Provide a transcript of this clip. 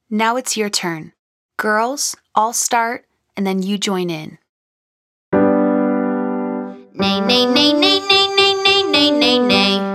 Now it's your turn. Girls, I'll start, and then you join in. Neigh, neigh, neigh, neigh, neigh, neigh, neigh, neigh, neigh, neigh.